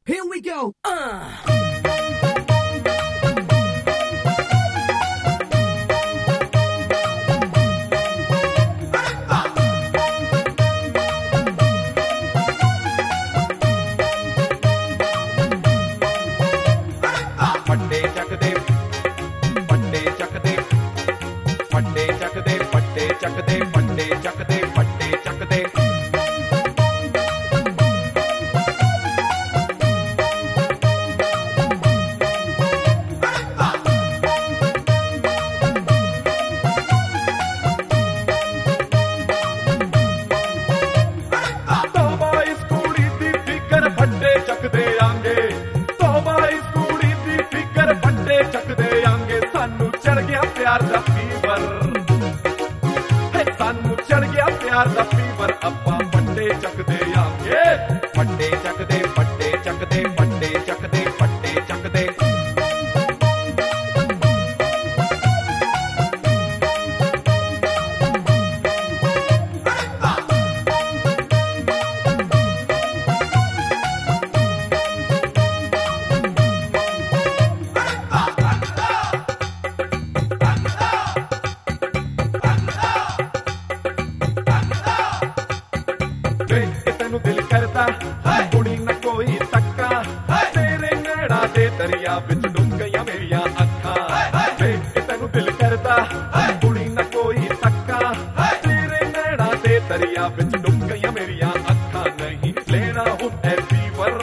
Here we go. ਪੱਟੇ ਚੱਕਦੇ ਪੱਟੇ ਚੱਕਦੇ ਪੱਟੇ ਚੱਕਦੇ ਪੱਟੇ ਚੱਕਦੇ ਪੱਟੇ ਚੱਕਦੇ ਪੱਟੇ ਚੱਕਦੇ ਤੋਬਾ ਇਸ ਕੁੜੀ ਦੀ ਫਿਕਰ ਫੱਟੇ ਚੱਕਦੇ ਆਂਗੇ ਤੋਬਾ ਇਸ ਕੁੜੀ ਦੀ ਫਿਕਰ ਫੱਟੇ ਚੱਕਦੇ ਆਂਗੇ ਸਾਨੂੰ ਚੜ ਗਿਆ ਪਿਆਰ ਦਾ ਫੀਵਰ ਸਾਨੂੰ ਚੜ ਗਿਆ ਪਿਆਰ ਦਾ ਫੀਵਰ ਆਪਾਂ ਫੱਟੇ ਚੱਕਦੇ ਆਂਗੇ ਫੱਟੇ ਚੱਕਦੇ ਫੱਟੇ ਚੱਕਦੇ ਫੱਟੇ ਚੱਕਦੇ ਫੱਟੇ ਚੱਕਦੇ ਤੈਨੂੰ ਦਿਲ ਕਰਦਾ ਕੁੜੀ ਨਾ ਕੋਈ ਤੱਕਾ ਤੇਰੇ ਨੈਣਾ ਦੇ ਦਰਿਆ ਵਿੱਚ ਡੁੱਬ ਗਈਆਂ ਮੇਰੀਆਂ ਅੱਖਾਂ ਤੈਨੂੰ ਦਿਲ ਕਰਦਾ ਕੁੜੀ ਨਾ ਕੋਈ ਤੱਕਾ ਤੇਰੇ ਨੈਣਾ ਦੇ ਦਰਿਆ ਵਿੱਚ ਡੁੱਬ ਗਈਆਂ ਮੇਰੀਆਂ ਅੱਖਾਂ ਨਹੀਂ ਲੈਣਾ ਹੁਣ ਐ ਫੀਵਰ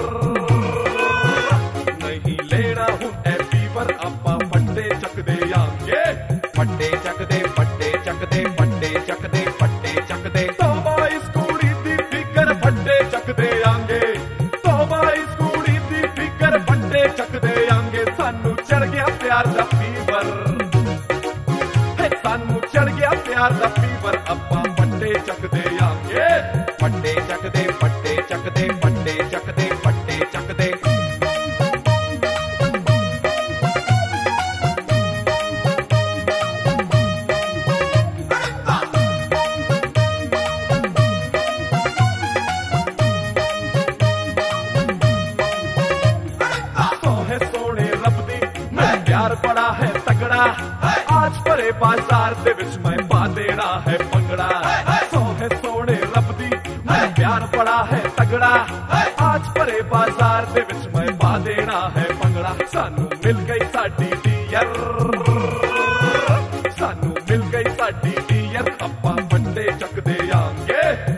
ਨਹੀਂ ਲੈਣਾ ਹੁਣ ਐ ਫੀਵਰ ਆਪਾਂ ਫੱਟੇ ਚੱਕਦੇ ਆਂਗੇ ਫੱਟੇ ਚੱਕਦੇ ਫੱਟੇ ਚੱਕਦੇ ਫੱਟੇ ਚੱਕਦੇ ਫੱਟੇ ਚੱਕਦੇ ਤੋਬਾ ਇਸ ਕੁੜੀ ਦੀ ਫਿਕਰ ਫੱਟੇ ਚੱਕਦੇ ਆਂਗੇ ਤੋਬਾ ਇਸ ਕੁੜੀ ਦੀ ਫਿਕਰ ਫੱਟੇ ਚੱਕਦੇ ਆਂਗੇ ਸਾਨੂੰ ਚੜ ਗਿਆ ਪਿਆਰ ਦਾ ਫੀਵਰ ਸਾਨੂੰ ਚੜ ਗਿਆ ਪਿਆਰ ਦਾ ਫੀਵਰ ਆਪਾਂ ਫੱਟੇ ਚੱਕਦੇ ਆਂਗੇ ਫੱਟੇ ਚੱਕਦੇ ਫੱਟੇ ਚੱਕਦੇ ਫੱਟੇ ਚੱਕਦੇ ਫੱਟੇ ਚੱਕਦੇ सोने रब दी मैं प्यार बड़ा है तगड़ा आज भरे बाजार दे विच मैं पा देना है पंगड़ा सोने रब दी मैं प्यार बड़ा है तगड़ा आज भरे बाजार दे विच मैं पा देना है पंगड़ा सानू मिल गई साडी डियर सानू मिल गई साडी डियर अप्पां फट्टे चकदे आंगे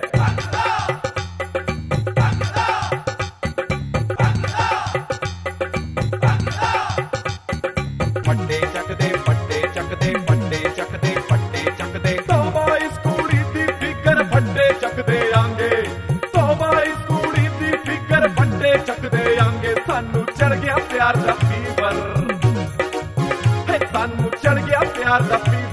फट्टे चकदे फट्टे चकदे फट्टे चकदे फट्टे चकदे तोबा इस कुड़ी दी फिकर फट्टे चकदे आंगे तोबा इस कुड़ी दी फिकर फट्टे चकदे आंगे सानू चढ़ गया प्यार दा फीवर सानू चढ़ गया प्यार दा फीवर